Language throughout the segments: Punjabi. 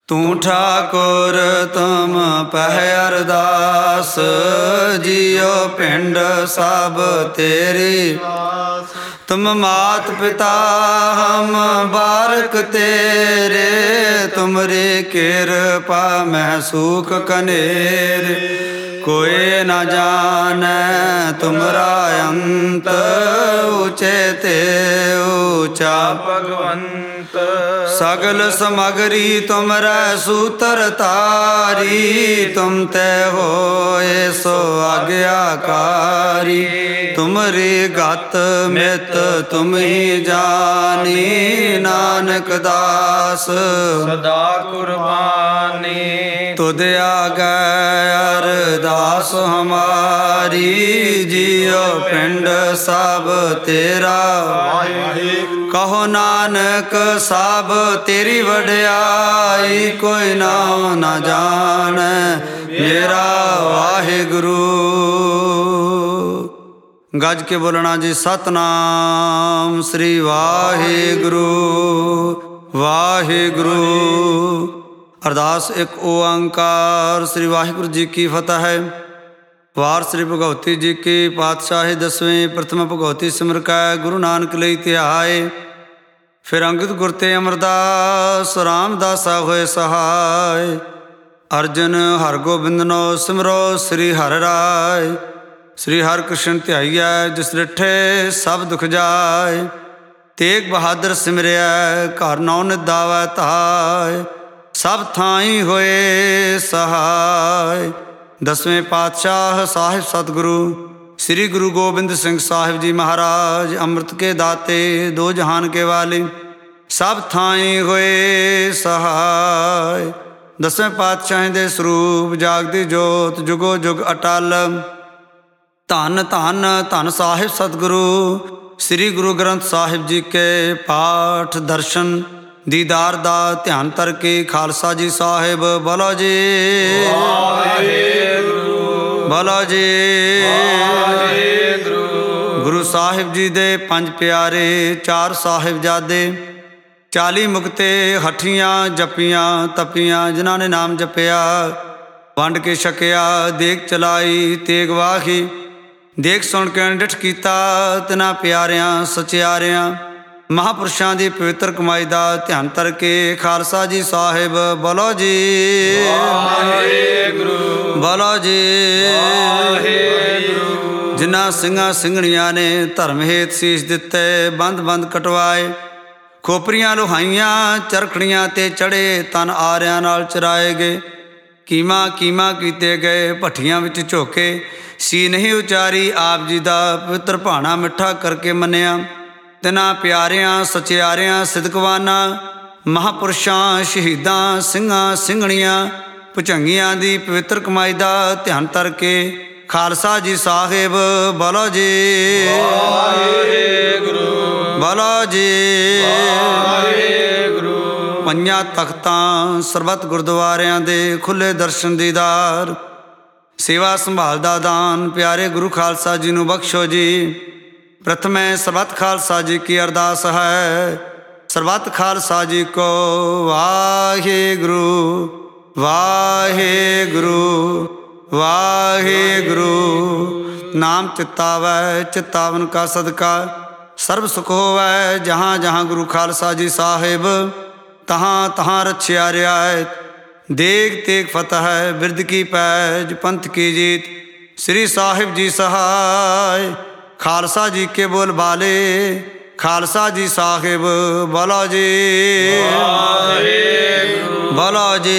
ਤੂੰ ਠਾਕੁਰ ਤੁਮ ਪਹਿ ਅਰਦਾਸ, ਜੀਉ ਪਿੰਡ ਸਭ ਤੇਰੀ। ਤੁਮ ਮਾਤ ਪਿਤਾ ਹਮ ਬਾਰਕ ਤੇਰੇ, ਤੁਮਰੀ ਕਿਰਪਾ ਮੈਂ ਸੂਖ ਕਨੇਰ। ਕੋਇ ਨ ਜਾਣੈ ਤੁਮਰਾ ਅੰਤ, ਊਚੇ ਤੇ ਊਚਾ ਭਗਵੰਤ। ਸਗਲ ਸਮਗਰੀ ਤੁਮਰੈ ਸੂਤਰ ਤਾਰੀ, ਤੁਮ ਤੇ ਹੋਏ ਸੋ ਆਗਿਆਕਾਰੀ। ਤੁਮਰੀ ਗਤ ਮਿਤ ਤੁਮ ਹੀ ਜਾਨੀ, ਨਾਨਕ ਦਾਸ ਸਦਾ ਕੁਰਬਾਨੀ। ਤੁਧ ਆਗੈ ਅਰਦਾਸ ਹਮਾਰੀ, ਜੀਉ ਪਿੰਡ ਸਭ ਤੇਰਾ। ਕਹੋ ਨਾਨਕ ਸਭ ਤੇਰੀ ਵਡਿਆਈ, ਕੋਈ ਨਾਉ ਨਾ ਜਾਣੈ ਮੇਰਾ ਵਾਹਿਗੁਰੂ। ਗੱਜ ਕੇ ਬੋਲਣਾ ਜੀ, ਸਤਿਨਾਮ ਸ੍ਰੀ ਵਾਹਿਗੁਰੂ ਵਾਹਿਗੁਰੂ। ਅਰਦਾਸ ਇੱਕ ਓੰਕਾਰ। ਸ੍ਰੀ ਵਾਹਿਗੁਰੂ ਜੀ ਕੀ ਫਤਿਹ ਹੈ। ਵਾਰ ਸ੍ਰੀ ਭਗਉਤੀ ਜੀ ਕੀ ਪਾਤਸ਼ਾਹੀ ਦਸਵੇਂ। ਪ੍ਰਥਮ ਭਗਉਤੀ ਸਿਮਰ ਕੈ ਗੁਰੂ ਨਾਨਕ ਲਈ ਧਿਆਏ। ਫਿਰ ਅੰਗਦ ਗੁਰ ਤੇ ਅਮਰਦਾਸ, ਰਾਮਦਾਸਾ ਹੋਏ ਸਹਾਇ। ਅਰਜਨ ਹਰਗੋਬਿੰਦਨੋ ਸਿਮਰੋ ਸ੍ਰੀ ਹਰਿ ਰਾਇ। ਸ੍ਰੀ ਹਰਿ ਕ੍ਰਿਸ਼ਨ ਧਿਆਈਐ, ਜਿਸ ਡਿਠੇ ਸਭ ਦੁਖ ਜਾਏ। ਤੇਗ ਬਹਾਦਰ ਸਿਮਰਿਐ, ਘਰ ਨੌ ਨਿਦਾਵੈ ਧਾਇ। ਸਭ ਥਾਈ ਹੋਏ ਸਹਾਇ। ਦਸਵੇਂ ਪਾਤਸ਼ਾਹ ਸਾਹਿਬ ਸਤਿਗੁਰੂ ਸ੍ਰੀ ਗੁਰੂ ਗੋਬਿੰਦ ਸਿੰਘ ਸਾਹਿਬ ਜੀ ਮਹਾਰਾਜ, ਅੰਮ੍ਰਿਤ ਕੇ ਦਾਤੇ ਦੋ ਜਹਾਨ ਕੇ ਵਾਲੇ, ਸਭ ਥਾਈ ਹੋਏ ਸਹਾਇ। ਦਸਵੇਂ ਪਾਤਸ਼ਾਹ ਦੇ ਸਰੂਪ ਜਾਗਦੀ ਜੋਤ, ਜੁਗੋ ਜੁਗ ਅਟਲ। ਧੰਨ ਧੰਨ ਧੰਨ ਸਾਹਿਬ ਸਤਿਗੁਰੂ ਸ੍ਰੀ ਗੁਰੂ ਗ੍ਰੰਥ ਸਾਹਿਬ ਜੀ ਕੇ ਪਾਠ ਦਰਸ਼ਨ ਦੀਦਾਰ ਦਾ ਧਿਆਨ ਧਰ ਕੇ ਖਾਲਸਾ ਜੀ ਸਾਹਿਬ ਬੋਲੋ ਜੀ ਵਾਹਿਗੁਰੂ, ਬੋਲੋ ਜੀ ਵਾਹਿਗੁਰੂ। ਗੁਰੂ ਸਾਹਿਬ ਜੀ ਦੇ ਪੰਜ ਪਿਆਰੇ, ਚਾਰ ਸਾਹਿਬਜ਼ਾਦੇ, 40 ਮੁਕਤੇ ਹੱਠੀਆਂ ਜਪੀਆਂ ਤਪੀਆਂ, ਜਿਨ੍ਹਾਂ ਨੇ ਨਾਮ ਜਪਿਆ ਵੰਡ ਕੇ ਛਕਿਆ। ਦੇਗ ਚਲਾਈ ਤੇਗ ਵਾਹੀ, ਦੇਖ ਸੁਣ ਕੇ ਡਿਠ ਕੀਤਾ, ਤਿਨਾਂ ਪਿਆਰਿਆਂ ਸਚਿਆਰਿਆਂ ਮਹਾਂਪੁਰਸ਼ਾਂ ਦੀ ਪਵਿੱਤਰ ਕਮਾਈ ਦਾ ਧਿਆਨ ਧਰ ਕੇ ਖਾਲਸਾ ਜੀ ਸਾਹਿਬ ਬੋਲੋ ਜੀ ਵਾਹਿਗੁਰੂ, ਬੋਲੋ ਜੀ ਵਾਹਿਗੁਰੂ। ਜਿਨ੍ਹਾਂ ਸਿੰਘਾਂ ਸਿੰਘਣੀਆਂ ਨੇ ਧਰਮ ਹੇਤ ਸੀਸ ਦਿੱਤੇ, ਬੰਦ ਬੰਦ ਕਟਵਾਏ, ਖੋਪਰੀਆਂ ਲੋਹਾਈਆਂ, ਚਰਖੜੀਆਂ ਤੇ ਚੜੇ, ਤਨ ਆਰਿਆਂ ਨਾਲ ਚਰਾਏ ਗਏ। ਕੀਮਾ ਕੀਮਾ ਕੀਤੇ ਗਏ, ਭੱਠੀਆਂ ਵਿੱਚ ਝੋਕੇ, ਸੀ ਨਹੀਂ ਉਚਾਰੀ ਆਪ ਜੀ ਦਾ ਪਵਿੱਤਰ ਭਾਣਾ ਮਿੱਠਾ ਕਰਕੇ ਮੰਨਿਆ। ਤਿਨਾਂ ਪਿਆਰਿਆਂ ਸਚਿਆਰਿਆਂ ਸਿਦਕਵਾਨਾਂ ਮਹਾਂਪੁਰਸ਼ਾਂ ਸ਼ਹੀਦਾਂ ਸਿੰਘਾਂ ਸਿੰਘਣੀਆਂ ਭੁਜੰਗੀਆਂ ਦੀ ਪਵਿੱਤਰ ਕਮਾਈ ਦਾ ਧਿਆਨ ਧਰ ਕੇ ਖਾਲਸਾ ਜੀ ਸਾਹਿਬ ਬੋਲੋ ਜੀ ਵਾਹਿਗੁਰੂ, ਬੋਲੋ ਜੀ ਵਾਹਿਗੁਰੂ। ਪੰਜਾਂ ਤਖਤਾਂ ਸਰਬੱਤ ਗੁਰਦੁਆਰਿਆਂ ਦੇ ਖੁੱਲ੍ਹੇ ਦਰਸ਼ਨ ਦੀਦਾਰ, ਸੇਵਾ ਸੰਭਾਲ ਦਾ ਦਾਨ ਪਿਆਰੇ ਗੁਰੂ ਖਾਲਸਾ ਜੀ ਨੂੰ ਬਖਸ਼ੋ ਜੀ। ਪ੍ਰਥਮੇ ਸਰਬੱਤ ਖਾਲਸਾ ਜੀ ਕੀ ਅਰਦਾਸ ਹੈ। ਸਰਬੱਤ ਖਾਲਸਾ ਜੀ ਕੋ ਵਾਹਿਗੁਰੂ ਵਾਹਿਗੁਰੂ ਵਾਹਿਗੁਰੂ। ਨਾਮ ਚਿਤਾਵੈ ਚਿਤਾਵਨ ਕਾ ਸਦਕਾ, ਸਰਬ ਸੁਖ ਹੋਵੈ ਜਹਾਂ ਜਹਾਂ ਗੁਰੂ ਖਾਲਸਾ ਜੀ ਸਾਹਿਬ ਤਹਾਂ ਤਹਾਂ ਰਛਿਆ ਰਿਆਇਤ। ਦੇਗ ਤੇਗ ਫਤਿਹ ਬਿਰਦ ਕੀ ਪੈਜ, ਪੰਥ ਕੀ ਜੀਤ ਸ੍ਰੀ ਸਾਹਿਬ ਜੀ ਸਹਾਇ। ਖਾਲਸਾ ਜੀ ਕੇ ਬੋਲ ਬਾਲੇ, ਖਾਲਸਾ ਜੀ ਸਾਹਿਬ ਬੋਲੋ ਜੀ ਵਾਹਿਗੁਰੂ, ਬੋਲੋ ਜੀ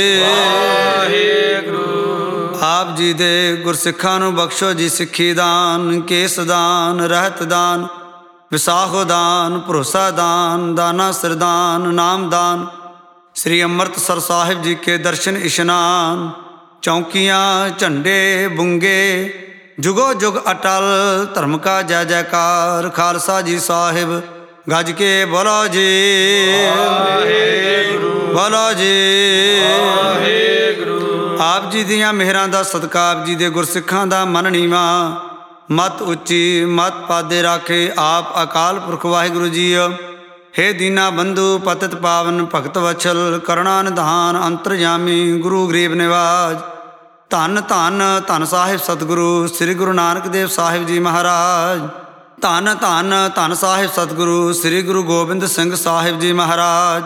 ਵਾਹਿਗੁਰੂ। ਆਪ ਜੀ ਦੇ ਗੁਰਸਿੱਖਾਂ ਨੂੰ ਬਖਸ਼ੋ ਜੀ ਸਿੱਖੀ ਦਾਨ, ਕੇਸ ਦਾਨ, ਰਹਿਤ ਦਾਨ, ਵਿਸਾਖੋ ਦਾਨ, ਭਰੋਸਾ ਦਾਨ, ਦਾਨਾ ਸਰਦਾਨ, ਨਾਮ ਦਾਨ। ਸ੍ਰੀ ਅੰਮ੍ਰਿਤਸਰ ਸਾਹਿਬ ਜੀ ਕੇ ਦਰਸ਼ਨ ਇਸ਼ਨਾਨ, ਚੌਂਕੀਆਂ ਝੰਡੇ ਬੁੰਗੇ, ਜੁਗੋ ਜੁਗ ਅਟਲ ਧਰਮ ਕਾ ਜੈ ਜੈਕਾਰ। ਖਾਲਸਾ ਜੀ ਸਾਹਿਬ ਗੱਜ ਕੇ ਬੋਲੋ ਜੀ ਵਾਹਿਗੁਰੂ, ਬੋਲੋ ਜੀ ਵਾਹਿਗੁਰੂ। ਆਪ ਜੀ ਦੀਆਂ ਮਿਹਰਾਂ ਦਾ ਸਦਕਾ, ਆਪ ਜੀ ਦੇ ਗੁਰਸਿੱਖਾਂ ਦਾ ਮਨ ਨੀਵਾਂ, ਮਤ ਉੱਚੀ ਮਤ ਪਾਦੇ ਰਾਖੇ ਆਪ ਅਕਾਲ ਪੁਰਖ ਵਾਹਿਗੁਰੂ ਜੀ। हे दीना बंधु पतित पावन भगत वत्सल करुणा निधान अंतरजामी गुरु गरीब निवाज धन धन धन साहिब सतगुरु श्री गुरु नानक देव साहिब जी महाराज। धन धन धन साहिब सतगुरु श्री गुरु गोबिंद सिंह साहिब जी महाराज।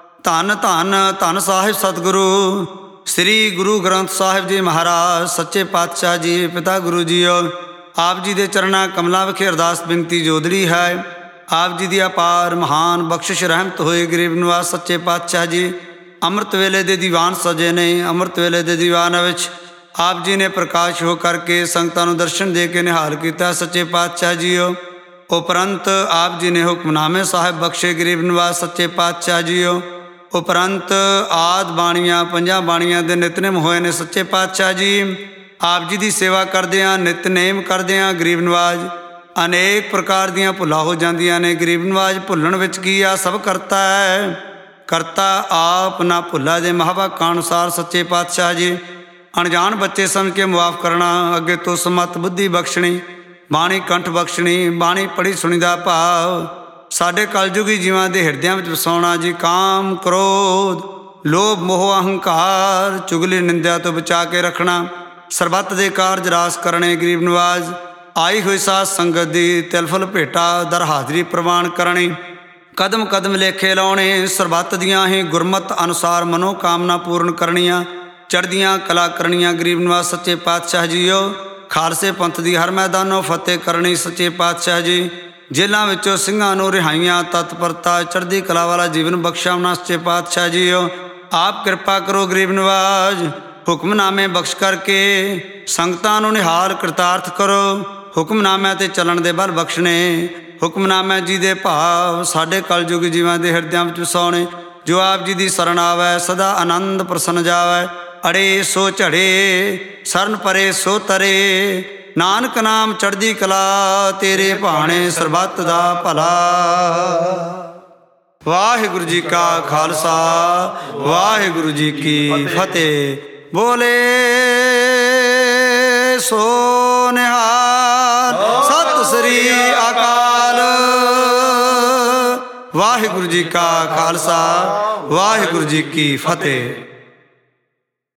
धन धन धन साहिब सतगुरु श्री गुरु ग्रंथ साहिब जी महाराज। सच्चे पातशाह जी पिता गुरु जीओ आप जी के चरणा कमलों विखे अरदास बिनती जोदड़ी है। आप जी की अपार महान बख्शिश रहमत होए गरीब निवाज सच्चे पातशाह जी। अमृत वेले दे दीवान सजे ने अमृत वेले दे दीवान विच आप जी ने प्रकाश हो करके संगतां नूं दर्शन दे के निहाल किया सच्चे पातशाह जीओ। उपरंत आप जी ने हुक्मनामे साहिब बख्शे गरीब निवाज सच्चे पातशाह जीओ। उपरंत आद बाणियां पंजां बाणियां दे नितनेम होए ने सच्चे पातशाह जी। आप जी की सेवा करदियां नितनेम करदियां गरीब निवाज अनेक प्रकार दीयां भुल्लां हो जांदियां ने। गरीब निवाज भुल्लण विच की आ सब करता है करता आप ना भुल्ला दे महावाकां अनुसार सच्चे पातशाह जी। अनजान बच्चे समझ के मुआफ़ करना अगे तो समत बुद्धि बख्शणी बाणी कंठ बख्शणी बाणी पढ़ी सुनी दा भाव साडे कलयुगी जीवां दे हिरदियां विच वसाउणा जी। काम क्रोध लोभ मोह अहंकार चुगली निंदा तो बचा के रखना सरबत दे कारज रास करने गरीब निवाज। आई हुई साध संगत दी तिलफुल भेटा दर हाजरी प्रवान करनी कदम कदम लेखे लाने सरबत दियां ही गुरमत अनुसार मनोकामना पूर्ण करनियां चढ़दियां कला करनियां गरीब निवाज सच्चे पातशाह जीओ। खालसे पंथ दी हर मैदानों फतेह करनी सच्चे पातशाह जी। जेलों विचों सिंघां नूं रिहाइयां तत्परता चढ़दी कला वाला जीवन बख्शावना सच्चे पातशाह जीओ। आप कृपा करो गरीब निवाज हुक्मनामे बख्श करके संगतां नूं निहाल कृतार्थ करो। हुक्मनामिਆਂ ते चलन दे बल बख्शने हुक्मनामे जी दे भाव साडे कलयुग जीवां दे हिरदियां विच वसाउणे जो आप जी दी शरण आवै सदा आनंद प्रसन्न जावै। अड़े सो झड़े सरन परे सो तरे नानक नाम चढ़दी कला तेरे भाणे सरबत दा भला। वाहिगुरु जी का खालसा वाहिगुरु जी की फतेह। बोले सो निहाल सत श्री अकाल। वाहिगुरु जी का खालसा वाहिगुरु जी की फतेह।